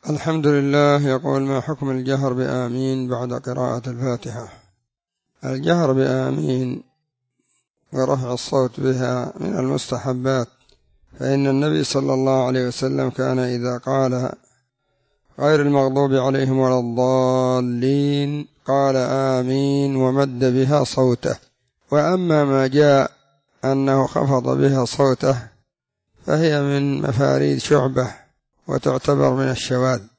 الحمد لله. يقول: ما حكم الجهر بآمين بعد قراءة الفاتحة؟ الجهر بآمين ورفع الصوت بها من المستحبات، فإن النبي صلى الله عليه وسلم كان إذا قال غير المغضوب عليهم ولا الضالين قال آمين ومد بها صوته. وأما ما جاء أنه خفض بها صوته فهي من مفاريد شعبة وتعتبر من الشواذ.